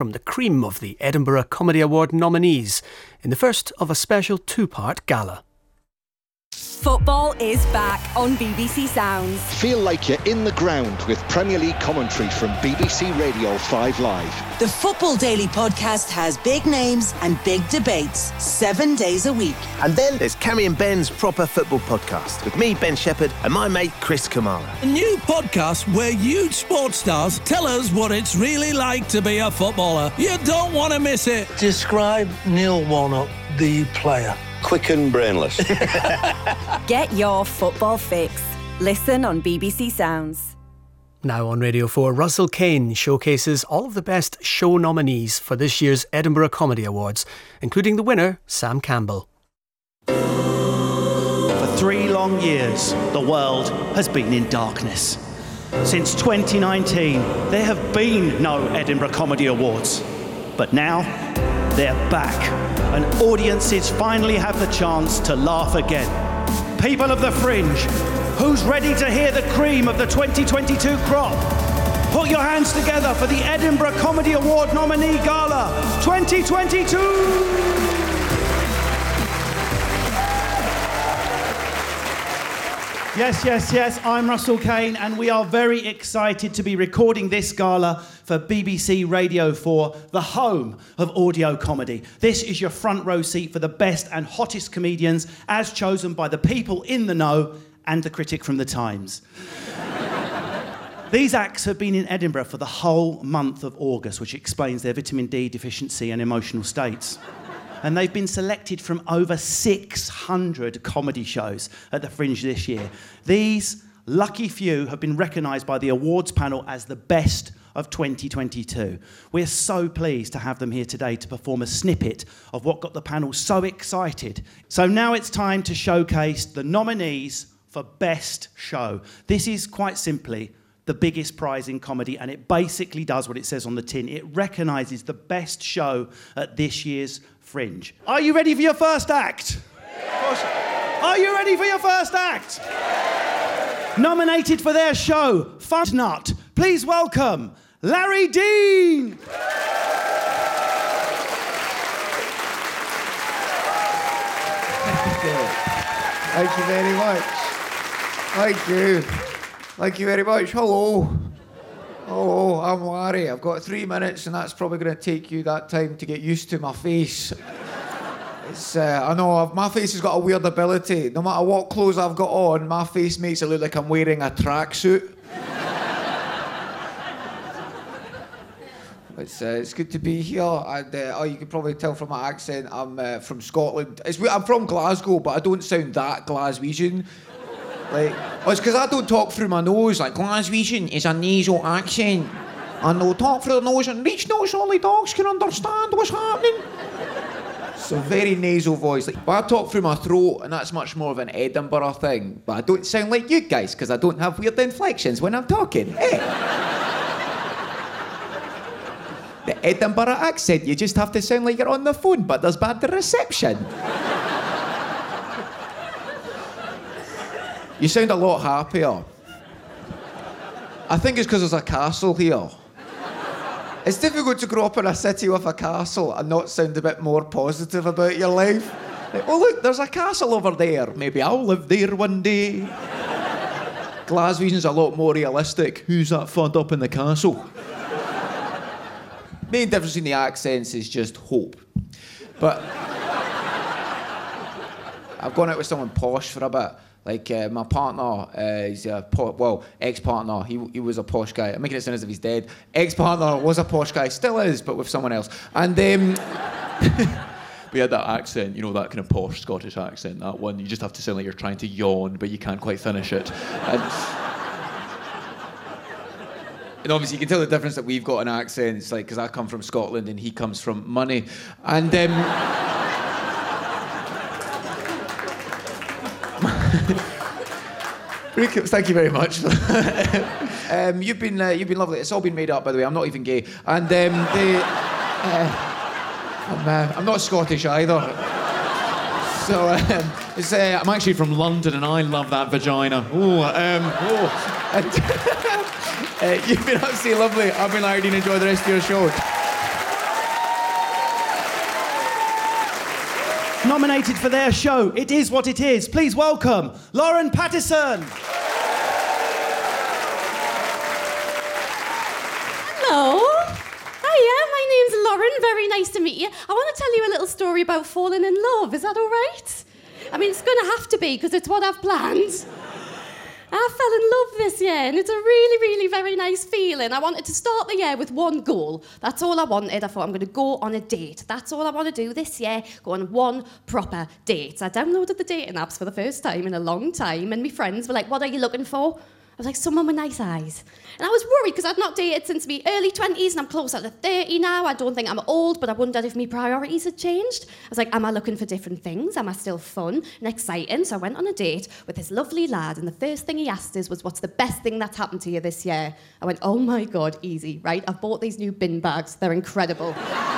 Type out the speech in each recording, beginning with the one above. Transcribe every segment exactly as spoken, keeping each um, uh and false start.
from the cream of the Edinburgh Comedy Award nominees in the first of a special two-part gala. Football is back on B B C Sounds. Feel like you're in the ground with Premier League commentary from B B C Radio five Live. The Football Daily podcast has big names and big debates, seven days a week. And then there's Cammy and Ben's Proper Football Podcast with me, Ben Shepherd, and my mate Chris Kamara. A new podcast where huge sports stars tell us what it's really like to be a footballer. You don't want to miss it. Describe Neil Warnock, the player. Quick and brainless. Get your football fix. Listen on B B C Sounds. Now on Radio four, Russell Kane showcases all of the best show nominees for this year's Edinburgh Comedy Awards, including the winner, Sam Campbell. For three long years, the world has been in darkness. Since twenty nineteen, there have been no Edinburgh Comedy Awards. But now, they're back, and audiences finally have the chance to laugh again. People of the Fringe, who's ready to hear the cream of the twenty twenty-two crop? Put your hands together for the Edinburgh Comedy Award nominee gala twenty twenty-two! Yes, yes, yes, I'm Russell Kane, and we are very excited to be recording this gala for B B C Radio four, the home of audio comedy. This is your front row seat for the best and hottest comedians as chosen by the people in the know and the critic from the Times. These acts have been in Edinburgh for the whole month of August, which explains their vitamin D deficiency and emotional states. And they've been selected from over six hundred comedy shows at the Fringe this year. These lucky few have been recognised by the awards panel as the best of twenty twenty-two. We're so pleased to have them here today to perform a snippet of what got the panel so excited. So now it's time to showcase the nominees for Best Show. This is quite simply the biggest prize in comedy, and it basically does what it says on the tin. It recognises the best show at this year's Fringe. Are you ready for your first act? Yeah. Are you ready for your first act? Yeah. Nominated for their show, Fun Nut, please welcome Larry Dean. Thank you very much. Thank you. Thank you very much. Hello. Hello, I'm Larry. I've got three minutes and that's probably going to take you that time to get used to my face. It's, uh, I know, I've, my face has got a weird ability. No matter what clothes I've got on, my face makes it look like I'm wearing a tracksuit. It's, uh, it's good to be here. And uh, oh, you can probably tell from my accent, I'm uh, from Scotland. It's, I'm from Glasgow, but I don't sound that Glaswegian. Like, oh, it's because I don't talk through my nose. Like, Glaswegian is a nasal accent. And they'll talk through the nose and regional solid dogs can understand what's happening. It's a very nasal voice. Like, but I talk through my throat, and that's much more of an Edinburgh thing. But I don't sound like you guys, because I don't have weird inflections when I'm talking. Hey. The Edinburgh accent, you just have to sound like you're on the phone, but there's bad reception. You sound a lot happier. I think it's because there's a castle here. It's difficult to grow up in a city with a castle and not sound a bit more positive about your life. Like, oh look, there's a castle over there. Maybe I'll live there one day. Glaswegian's a lot more realistic. Who's that fond up in the castle? Main difference in the accents is just hope. But I've gone out with someone posh for a bit. Like, uh, my partner, uh, he's a, po- well, ex-partner, he he was a posh guy. I'm making it sound as if he's dead. Ex-partner was a posh guy, still is, but with someone else. And um, we had that accent, you know, that kind of posh Scottish accent, that one. You just have to sound like you're trying to yawn, but you can't quite finish it. And, and obviously, you can tell the difference that we've got in accents, like, because I come from Scotland and he comes from money. And... Um, Thank you very much. um, you've been uh, you've been lovely. It's all been made up, by the way. I'm not even gay, and um, they, uh, I'm, uh, I'm not Scottish either. So um, it's, uh, I'm actually from London, and I love that vagina. Oh, um, oh. And, uh, you've been absolutely lovely. I've been Larry Dean. Enjoy the rest of your show. Nominated for their show, It Is What It Is. Please welcome Lauren Pattison. Hello. Hiya, my name's Lauren. Very nice to meet you. I want to tell you a little story about falling in love. Is that all right? I mean, it's going to have to be, because it's what I've planned. I fell in love this year, and it's a really, really very nice feeling. I wanted to start the year with one goal. That's all I wanted. I thought, I'm going to go on a date. That's all I want to do this year, go on one proper date. I downloaded the dating apps for the first time in a long time, and my friends were like, what are you looking for? I was like, someone with nice eyes. And I was worried because I'd not dated since my early twenties, and I'm closer to thirty now. I don't think I'm old, but I wondered if my priorities had changed. I was like, am I looking for different things? Am I still fun and exciting? So I went on a date with this lovely lad, and the first thing he asked us was, what's the best thing that's happened to you this year? I went, oh my God, easy, right? I've bought these new bin bags. They're incredible.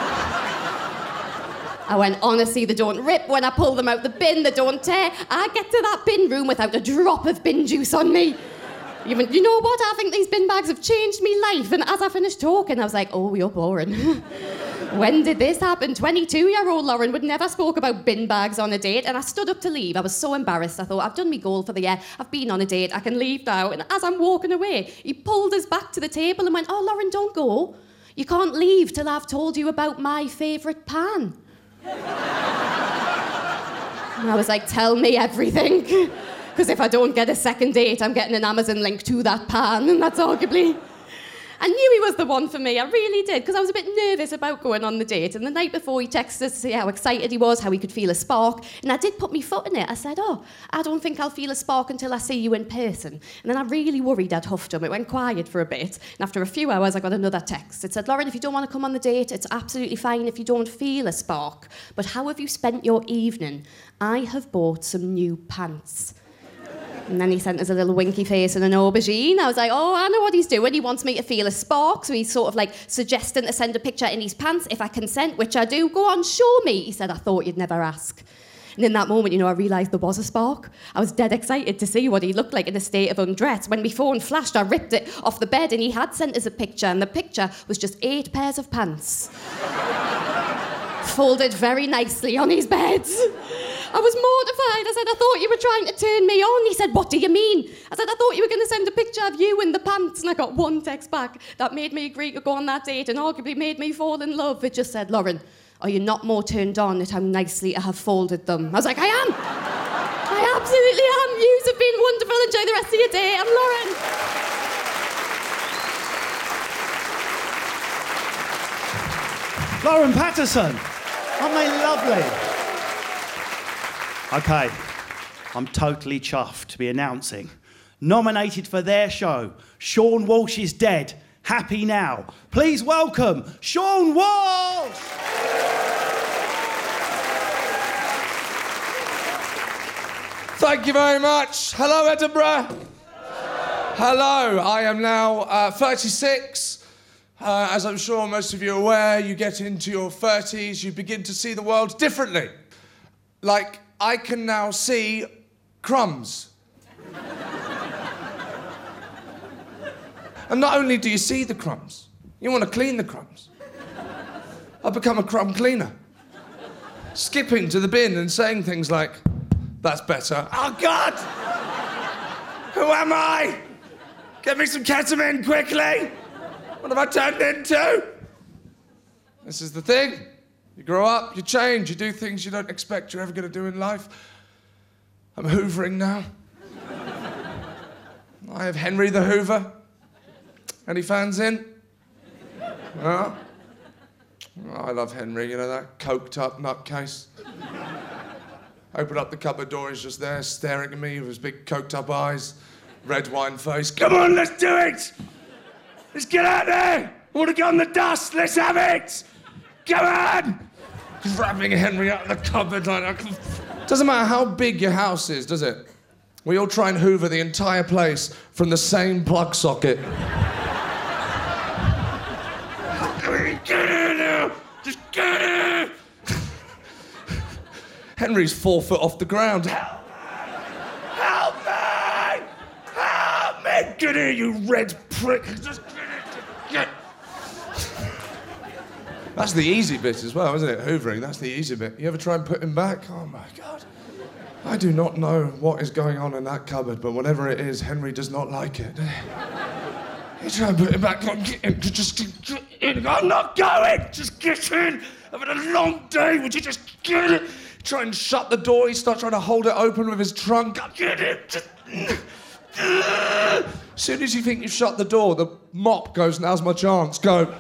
I went, honestly, they don't rip when I pull them out the bin. They don't tear. I get to that bin room without a drop of bin juice on me. You, you know what? I think these bin bags have changed me life. And as I finished talking, I was like, oh, you're boring. When did this happen? twenty-two-year-old Lauren would never spoke about bin bags on a date, and I stood up to leave. I was so embarrassed. I thought, I've done my goal for the year. I've been on a date. I can leave now. And as I'm walking away, he pulled us back to the table and went, oh, Lauren, don't go. You can't leave till I've told you about my favourite pan. And I was like, tell me everything. Because if I don't get a second date, I'm getting an Amazon link to that pan, and that's arguably... I knew he was the one for me, I really did, because I was a bit nervous about going on the date. And the night before, he texted us to say how excited he was, how he could feel a spark. And I did put my foot in it. I said, oh, I don't think I'll feel a spark until I see you in person. And then I really worried I'd huffed him. It went quiet for a bit. And after a few hours, I got another text. It said, Lauren, if you don't want to come on the date, it's absolutely fine if you don't feel a spark. But how have you spent your evening? I have bought some new pants. And then he sent us a little winky face and an aubergine. I was like, oh, I know what he's doing. He wants me to feel a spark. So he's sort of like suggesting to send a picture in his pants. If I consent, which I do, go on, show me. He said, I thought you'd never ask. And in that moment, you know, I realised there was a spark. I was dead excited to see what he looked like in a state of undress. When my phone flashed, I ripped it off the bed, and he had sent us a picture, and the picture was just eight pairs of pants. Folded very nicely on his bed. I was mortified. I said, I thought you were trying to turn me on. He said, what do you mean? I said, I thought you were going to send a picture of you in the pants. And I got one text back that made me agree to go on that date and arguably made me fall in love. It just said, Lauren, are you not more turned on at how nicely I have folded them? I was like, I am. I absolutely am. Yous have been wonderful. Enjoy the rest of your day. I'm Lauren. Lauren Pattison. Aren't they lovely? OK, I'm totally chuffed to be announcing, nominated for their show, Sean Walsh is Dead, Happy Now. Please welcome Sean Walsh! Thank you very much. Hello, Edinburgh. Hello, I am now uh, thirty-six. Uh, as I'm sure most of you are aware, you get into your thirties, you begin to see the world differently. Like, I can now see crumbs. And not only do you see the crumbs, you want to clean the crumbs. I've become a crumb cleaner. Skipping to the bin and saying things like, that's better. Oh, God! Who am I? Get me some ketamine quickly! What have I turned into? This is the thing. You grow up, you change, you do things you don't expect you're ever going to do in life. I'm hoovering now. I have Henry the Hoover. Any fans in? Oh. Oh, I love Henry, you know, that coked-up nutcase. Open up the cupboard door, he's just there, staring at me with his big coked-up eyes, red wine face. Come on, let's do it! Let's get out there! I want to go on the dust, let's have it! Come on! Grabbing Henry out of the cupboard like that. Doesn't matter how big your house is, does it? We all try and hoover the entire place from the same plug socket. Get in now! Just get in! Henry's four foot off the ground. Help me! Help me! Help me! Get in, you red prick! Just get in! Get. That's the easy bit as well, isn't it? Hoovering, that's the easy bit. You ever try and put him back? Oh, my God. I do not know what is going on in that cupboard, but whatever it is, Henry does not like it. You try and put him back. Get in, just get in. I'm not going. Just get in. I've had a long day. Would you just get it? Try and shut the door. He starts trying to hold it open with his trunk. Get it. Just... As soon as you think you've shut the door, the mop goes, now's my chance. Go.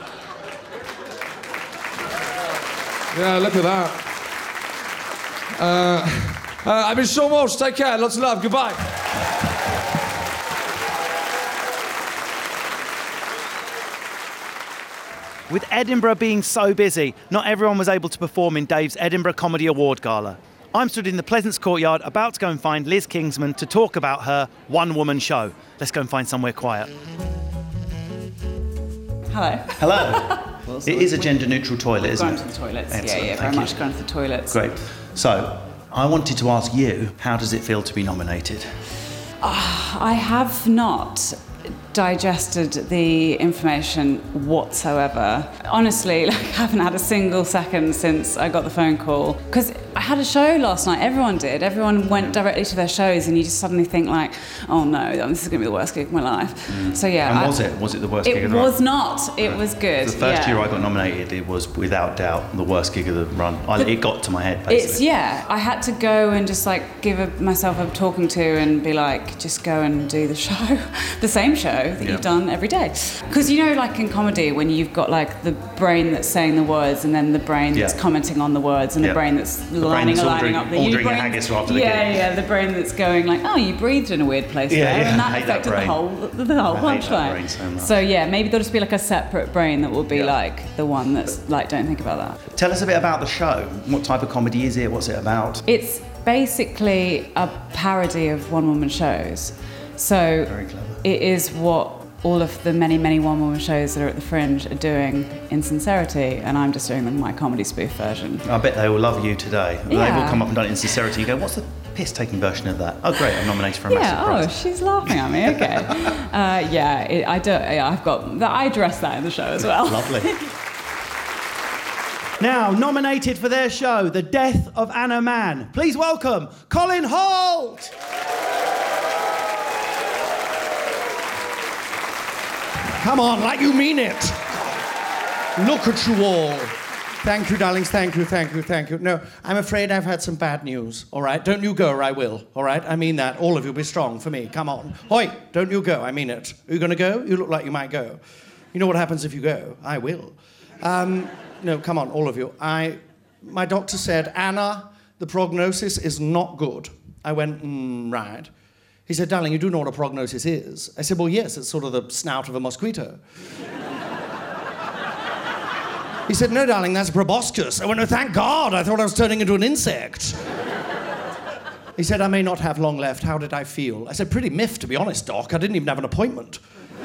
Yeah, look at that. Uh, uh, I've been Sean Walsh. Take care. Lots of love. Goodbye. With Edinburgh being so busy, not everyone was able to perform in Dave's Edinburgh Comedy Award Gala. I'm stood in the Pleasance Courtyard about to go and find Liz Kingsman to talk about her one-woman show. Let's go and find somewhere quiet. Hello. Hello. It is a gender-neutral toilet, isn't it? Going to the toilets. Excellent. Yeah, yeah, very Thank much you. going to the toilets. Great. So, I wanted to ask you, how does it feel to be nominated? Uh, I have not digested the information whatsoever. Honestly, like, I haven't had a single second since I got the phone call. Because I had a show last night, everyone did. Everyone went directly to their shows and you just suddenly think like, oh no, this is going to be the worst gig of my life. Mm. So yeah. And I, was it? Was it the worst gig of the run? run? It was not. It was good. The first yeah. year I got nominated, it was without doubt the worst gig of the run. I, it got to my head, basically. It's, yeah, I had to go and just like give a, myself a talking to and be like, just go and do the show, the same show that Yeah. you've done every day. Because you know, like in comedy, when you've got like the brain that's saying the words and then the brain that's Yeah. commenting on the words and Yeah. the brain that's The lining brain that's lining ordering- up the ordering brain, a haggis after the yeah, gig. yeah, the brain that's going like, oh, you breathed in a weird place Yeah, there, yeah, and I that hate that affected the brain. whole the, the whole I hate that punchline. brain so much. So yeah, maybe there'll just be like a separate brain that will be like the one that's like, don't think about that. Tell us a bit about the show. What type of comedy is it? What's it about? It's basically a parody of one-woman shows. So Very clever. it is what all of the many, many one-woman shows that are at the Fringe are doing in sincerity, and I'm just doing them my comedy spoof version. I bet they will love you today. They've Yeah. all come up and done it in sincerity. You go, what's the piss-taking version of that? Oh, great, I'm nominated for a Yeah, massive oh, prize. she's laughing at me, okay. uh, yeah, it, I do, yeah, I've got, I address that in the show as well. Lovely. Now, nominated for their show, The Death of Anna Mann. Please welcome Colin Holt. Come on, like you mean it. Look at you all. Thank you, darlings. Thank you, thank you, thank you. No, I'm afraid I've had some bad news, all right? Don't you go or I will, all right? I mean that. All of you be strong for me. Come on. Hoi, don't you go. I mean it. Are you going to go? You look like you might go. You know what happens if you go? I will. Um, no, come on, all of you. I, my doctor said, Anna, the prognosis is not good. I went, mm, right. He said, darling, you do know what a prognosis is? I said, well, yes, it's sort of the snout of a mosquito. He said, no, darling, that's a proboscis. I went, oh, thank God, I thought I was turning into an insect. He said, I may not have long left. How did I feel? I said, pretty miffed, to be honest, Doc. I didn't even have an appointment.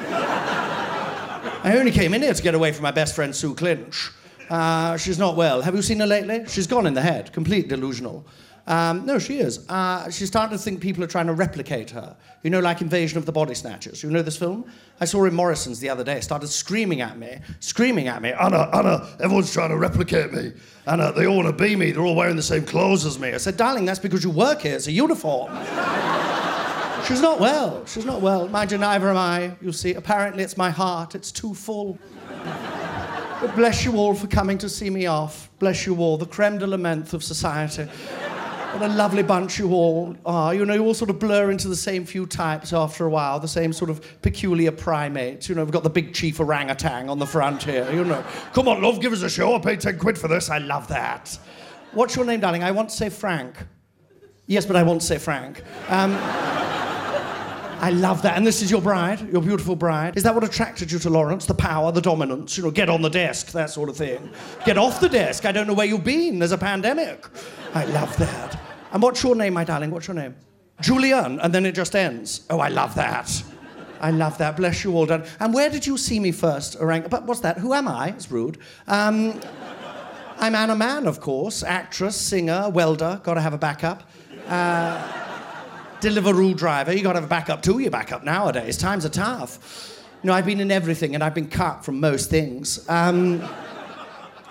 I only came in here to get away from my best friend, Sue Clinch. Uh, she's not well. Have you seen her lately? She's gone in the head, complete delusional. Um, no, she is. Uh, she's starting to think people are trying to replicate her. You know, like Invasion of the Body Snatchers. You know this film? I saw her in Morrison's the other day. Started screaming at me, screaming at me. Anna, Anna, everyone's trying to replicate me. Anna, they all want to be me. They're all wearing the same clothes as me. I said, darling, that's because you work here. It's a uniform. She's not well. She's not well. Mind you, neither am I. You see, apparently it's my heart. It's too full. But bless you all for coming to see me off. Bless you all, the creme de la menthe of society. What a lovely bunch you all are. You know, you all sort of blur into the same few types after a while, the same sort of peculiar primates. You know, we've got the big chief orangutan on the front here, you know. Come on, love, give us a show. I paid ten quid for this. I love that. What's your name, darling? I want to say Frank. Yes, but I won't say Frank. Um, I love that. And this is your bride, your beautiful bride. Is that what attracted you to Lawrence? The power, the dominance, you know, get on the desk, that sort of thing. Get off the desk. I don't know where you've been. There's a pandemic. I love that. And what's your name, my darling? What's your name? Julian. And then it just ends. Oh, I love that. I love that. Bless you all. Done. And where did you see me first, Orang? But what's that? Who am I? It's rude. Um, I'm Anna Mann, of course. Actress, singer, welder. Got to have a backup. Uh, Deliveroo driver. You got to have a backup too. Your backup nowadays. Times are tough. You know, I've been in everything, and I've been cut from most things. Um,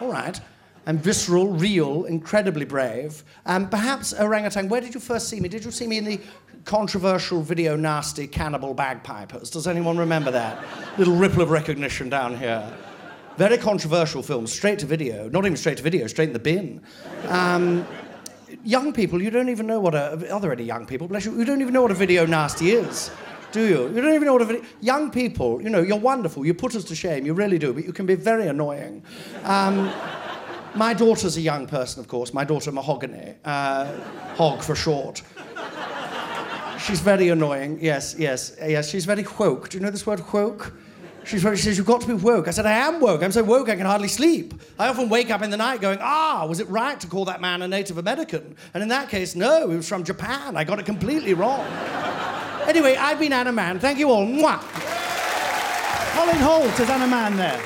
all right. I'm visceral, real, incredibly brave. Um, perhaps, orangutan, where did you first see me? Did you see me in the controversial video nasty Cannibal Bagpipers? Does anyone remember that? Little ripple of recognition down here. Very controversial film, straight to video. Not even straight to video, straight in the bin. Um, young people, you don't even know what a... Are there any young people? Bless you. You don't even know what a video nasty is, do you? You don't even know what a video... Young people, you know, you're wonderful. You put us to shame, you really do, but you can be very annoying. Um, my daughter's a young person, of course. My daughter, Mahogany. Uh, Hog for short. She's very annoying, yes, yes, yes. She's very woke. Do you know this word, woke? She's very, she says, you've got to be woke. I said, I am woke. I'm so woke I can hardly sleep. I often wake up in the night going, ah, was it right to call that man a Native American? And in that case, no, he was from Japan. I got it completely wrong. Anyway, I've been Anna Mann. Thank you all. Mwah. Colin Holt as Anna Mann there.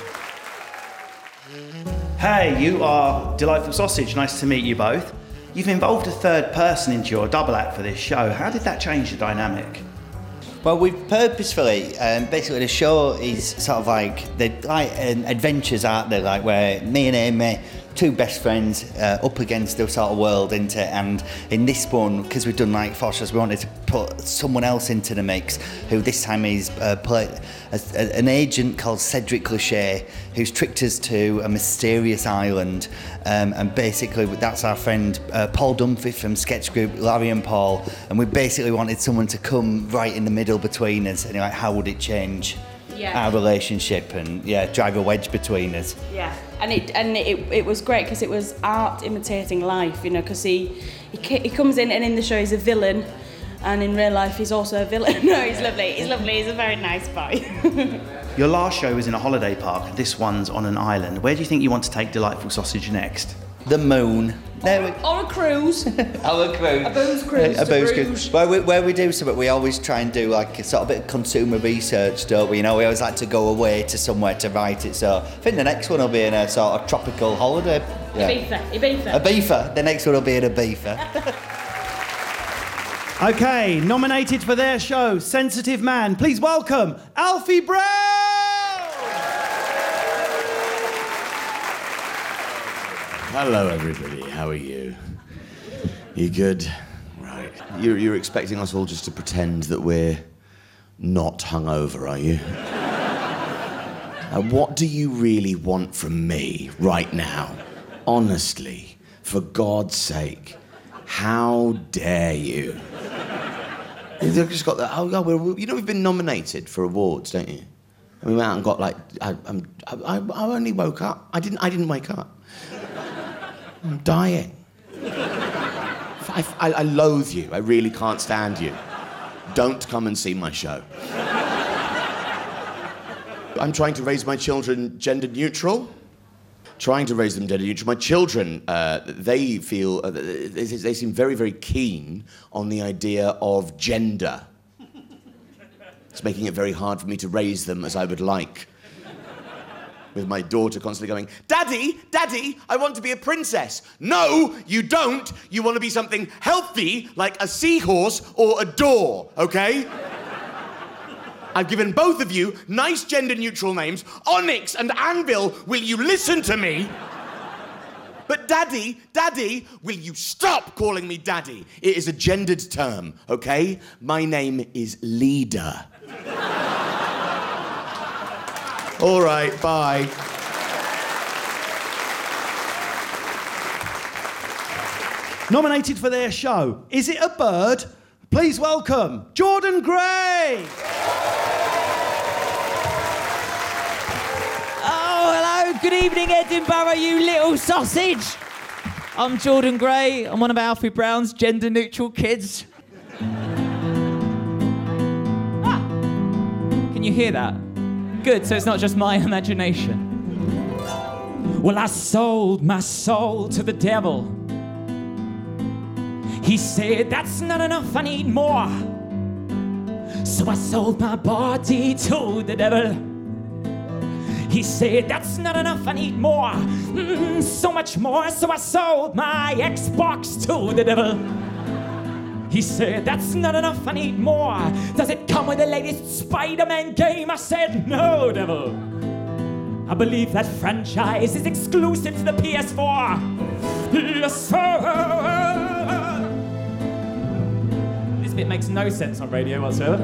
Hey, you are Delightful Sausage. Nice to meet you both. You've involved a third person into your double act for this show. How did that change the dynamic? Well, we've purposefully, um, basically the show is sort of like, they're like um, adventures, aren't they? Like where me and Amy, two best friends, uh, up against the sort of world, into it. And in this one, because we've done like four shows, we wanted to put someone else into the mix, who this time is uh, played as, a, an agent called Cedric Lachey, who's tricked us to a mysterious island. Um, and basically, that's our friend uh, Paul Dunphy from sketch group Larry and Paul. And we basically wanted someone to come right in the middle between us. And like, how would it change yeah. our relationship? And yeah, drive a wedge between us. Yeah. And it and it, it was great because it was art imitating life, you know, because he, he he comes in and in the show he's a villain, and in real life he's also a villain. No, he's lovely, he's lovely, he's a very nice boy. Your last show was in a holiday park, this one's on an island. Where do you think you want to take Delightful Sausage next? The moon. There we... Or a cruise. Or a cruise. A booze cruise. A, a booze cruise. Where we, where we do something, we always try and do like a sort of bit of consumer research, don't we? You know, we always like to go away to somewhere to write it. So I think the next one will be in a sort of tropical holiday. Yeah. Ibiza. Ibiza. Ibiza. The next one will be in Ibiza. Okay, nominated for their show, Sensitive Man. Please welcome Alfie Brown. Hello, everybody. How are you? You good? Right. You're, you're expecting us all just to pretend that we're not hungover, are you? uh, what do you really want from me right now? Honestly, for God's sake, how dare you? You've just got that. Oh, yeah, we're, you know we've been nominated for awards, don't you? And we went out and got like. I, I'm, I, I only woke up. I didn't. I didn't wake up. I'm dying. I, I, I loathe you. I really can't stand you. Don't come and see my show. I'm trying to raise my children gender neutral. Trying to raise them gender neutral. My children, uh, they feel, uh, they, they seem very, very keen on the idea of gender. It's making it very hard for me to raise them as I would like. With my daughter constantly going, Daddy, Daddy, I want to be a princess. No, you don't. You want to be something healthy, like a seahorse or a door, okay? I've given both of you nice gender-neutral names, Onyx and Anvil. Will you listen to me? But Daddy, Daddy, will you stop calling me Daddy? It is a gendered term, okay? My name is Leader. All right, bye. Nominated for their show, Is It a Bird? Please welcome Jordan Gray. Oh, hello. Good evening, Edinburgh, you little sausage. I'm Jordan Gray. I'm one of Alfie Brown's gender-neutral kids. Ah. Can you hear that? Good, so it's not just my imagination. Well, I sold my soul to the devil. He said, that's not enough, I need more. So I sold my body to the devil. He said, that's not enough, I need more. Mm, so much more, so I sold my Xbox to the devil. He said, that's not enough, I need more. Does it come with the latest Spider-Man game? I said, no, devil. I believe that franchise is exclusive to the P S four. Yes, sir. This bit makes no sense on radio whatsoever.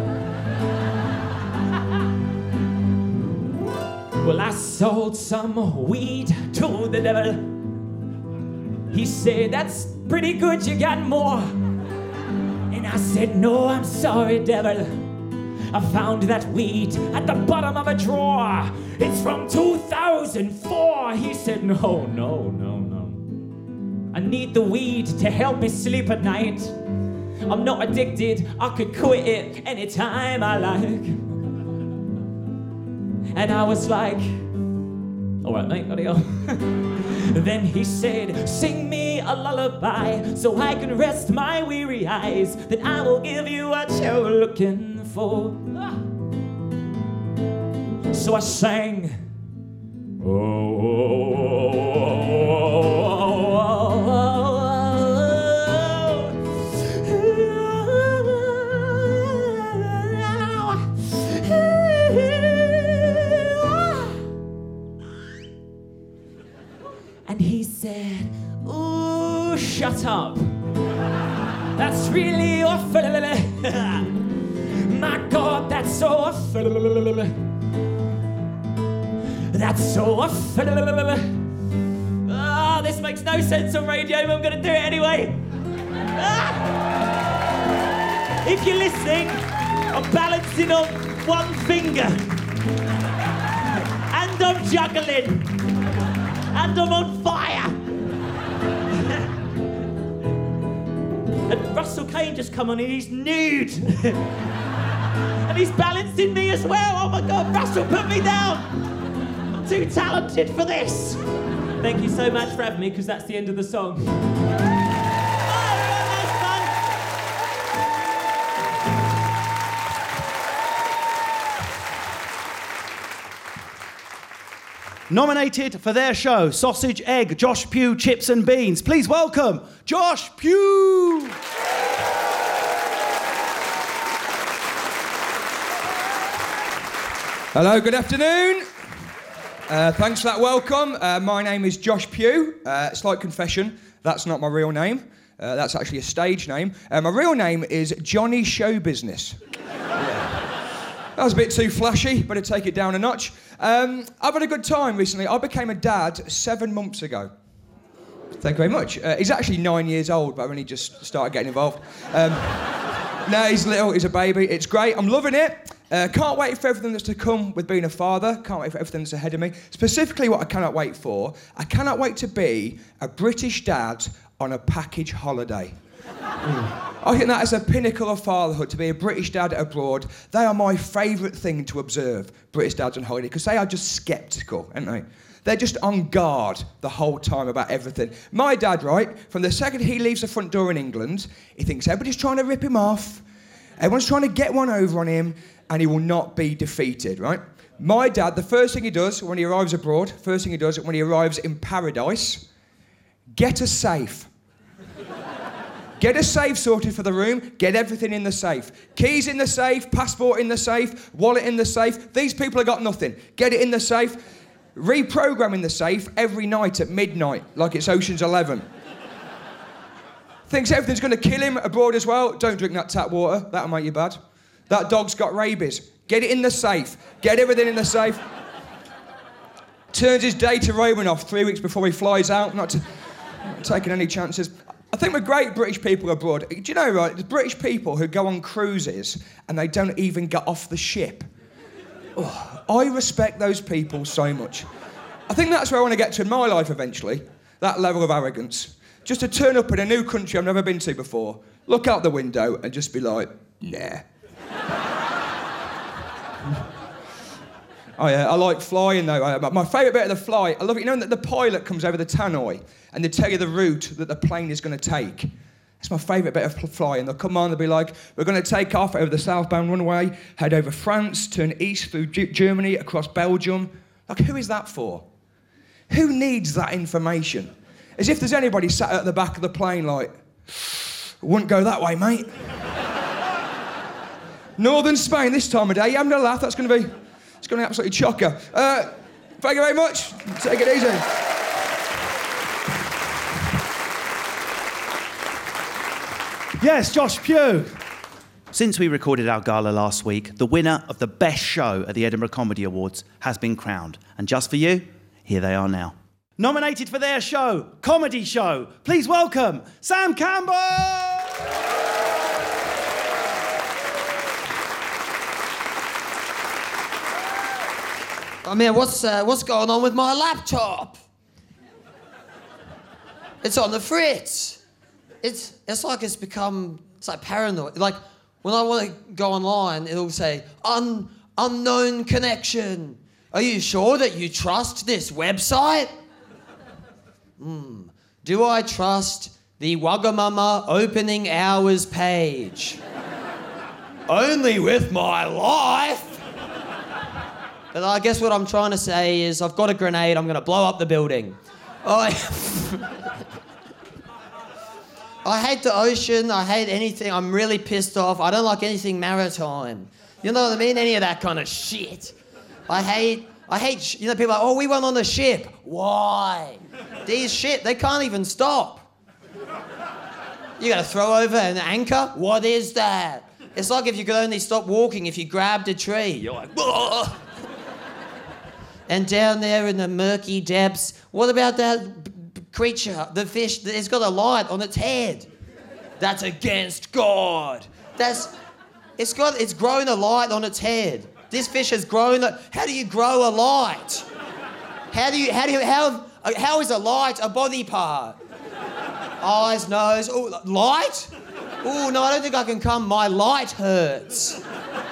Well, I sold some weed to the devil. He said, that's pretty good, you got more. And I said, no, I'm sorry, devil. I found that weed at the bottom of a drawer. It's from two thousand four. He said, no, no, no, no. I need the weed to help me sleep at night. I'm not addicted. I could quit it anytime I like. And I was like, all right, mate, bloody hell. Then he said, sing me a lullaby so I can rest my weary eyes. Then I will give you what you're looking for. So I sang. Oh, oh, oh, oh, and he said, ooh, shut up. That's really awful. My God, that's so awful. That's so awful. Ah, this makes no sense on radio, but I'm going to do it anyway. Ah. If you're listening, I'm balancing on one finger. And I'm juggling. And I'm on fire. And Russell Kane just come on and he's nude. And he's balancing me as well. Oh my God, Russell, put me down. I'm too talented for this. Thank you so much for having me, because that's the end of the song. Nominated for their show, Sausage, Egg, Josh Pugh, Chips and Beans. Please welcome Josh Pugh. Hello, good afternoon. Uh, thanks for that welcome. Uh, my name is Josh Pugh. Uh, slight confession, that's not my real name. Uh, that's actually a stage name. Uh, my real name is Johnny Show Business. That was a bit too flashy, better take it down a notch. Um, I've had a good time recently. I became a dad seven months ago. Thank you very much. Uh, he's actually nine years old, but I've only just started getting involved. Um, no, he's little, he's a baby. It's great, I'm loving it. Uh, can't wait for everything that's to come with being a father. Can't wait for everything that's ahead of me. Specifically what I cannot wait for, I cannot wait to be a British dad on a package holiday. I think that is a pinnacle of fatherhood, to be a British dad abroad. They are my favourite thing to observe, British dads on holiday, because they are just sceptical, aren't they? They're just on guard the whole time about everything. My dad, right, from the second he leaves the front door in England, he thinks everybody's trying to rip him off, everyone's trying to get one over on him, and he will not be defeated, right? My dad, the first thing he does when he arrives abroad, first thing he does when he arrives in paradise, get a safe. Get a safe sorted for the room, get everything in the safe. Keys in the safe, passport in the safe, wallet in the safe. These people have got nothing. Get it in the safe. Reprogramming the safe every night at midnight, like it's Ocean's Eleven. Thinks everything's going to kill him abroad as well. Don't drink that tap water, that'll make you bad. That dog's got rabies. Get it in the safe. Get everything in the safe. Turns his day to Romanov three weeks before he flies out, not, to, not taking any chances. I think we're great British people abroad. Do you know, right, there's British people who go on cruises and they don't even get off the ship. Oh, I respect those people so much. I think that's where I want to get to in my life eventually, that level of arrogance. Just to turn up in a new country I've never been to before, look out the window and just be like, nah. Oh, yeah, I like flying though. I, my favourite bit of the flight, I love it, you know that the pilot comes over the tannoy and they tell you the route that the plane is going to take. That's my favourite bit of flying. They'll come on, they'll be like, we're going to take off over the southbound runway, head over France, turn east through G- Germany, across Belgium. Like, who is that for? Who needs that information? As if there's anybody sat at the back of the plane like, wouldn't go that way, mate. Northern Spain this time of day, you having a laugh, that's going to be... It's going to be absolutely chocker. Uh, Thank you very much. Take it easy. Yes, Josh Pugh. Since we recorded our gala last week, the winner of the best show at the Edinburgh Comedy Awards has been crowned. And just for you, here they are now. Nominated for their show, Comedy Show, please welcome Sam Campbell! I mean, what's, uh, what's going on with my laptop? It's on the fritz. It's, it's like it's become, it's like paranoid. Like, when I want to go online, it'll say, Un, unknown connection. Are you sure that you trust this website? Hmm. Do I trust the Wagamama opening hours page? Only with my life. But I guess what I'm trying to say is I've got a grenade, I'm going to blow up the building. I, I hate the ocean, I hate anything, I'm really pissed off. I don't like anything maritime. You know what I mean? Any of that kind of shit. I hate, I hate, sh- you know, people are like, oh, we went on the ship. Why? These shit, they can't even stop. You got to throw over an anchor? What is that? It's like if you could only stop walking if you grabbed a tree. You're like, whoa. And down there in the murky depths, what about that b- b- creature, the fish? It's got a light on its head. That's against God. That's, it's got, it's grown a light on its head. This fish has grown a, how do you grow a light? How do you, how do you, how, how is a light a body part? Eyes, nose, oh, light? Oh, no, I don't think I can come, my light hurts.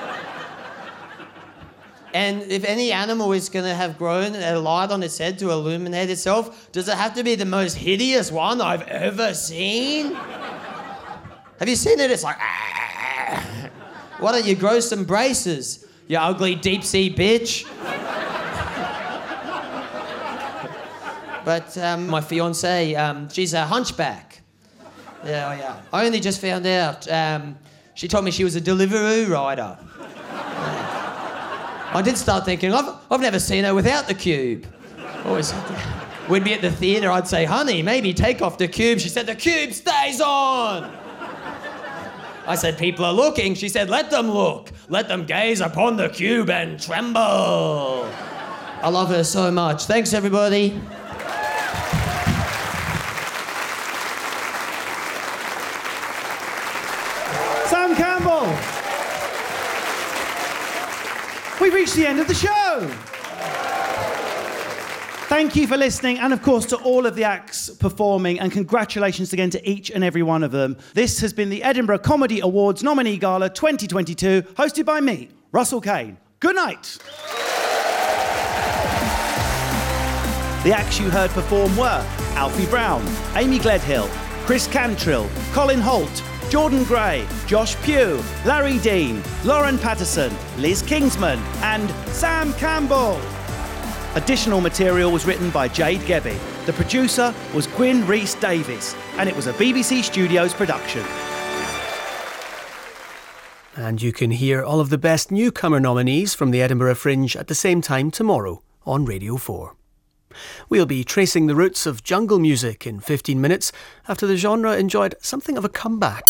And if any animal is going to have grown a light on its head to illuminate itself, does it have to be the most hideous one I've ever seen? Have you seen it? It's like, ah. Why don't you grow some braces, you ugly deep-sea bitch? But um, my fiancée, um, she's a hunchback. Yeah, yeah. I only just found out. Um, she told me she was a Deliveroo rider. I did start thinking, I've, I've never seen her without the cube. Always, we'd be at the theatre, I'd say, honey, maybe take off the cube. She said, the cube stays on. I said, people are looking. She said, let them look. Let them gaze upon the cube and tremble. I love her so much. Thanks, everybody. Sam Campbell! We've reached the end of the show. Thank you for listening, and of course to all of the acts performing, and congratulations again to each and every one of them. This has been the Edinburgh Comedy Awards Nominee Gala twenty twenty-two, hosted by me, Russell Kane. Good night. The acts you heard perform were Alfie Brown, Amy Gledhill, Chris Cantrill, Colin Holt, Jordan Gray, Josh Pugh, Larry Dean, Lauren Patterson, Liz Kingsman, and Sam Campbell. Additional material was written by Jade Gebby. The producer was Gwyn Rhys Davies, and it was a B B C Studios production. And you can hear all of the best newcomer nominees from the Edinburgh Fringe at the same time tomorrow on Radio four. We'll be tracing the roots of jungle music in fifteen minutes after the genre enjoyed something of a comeback.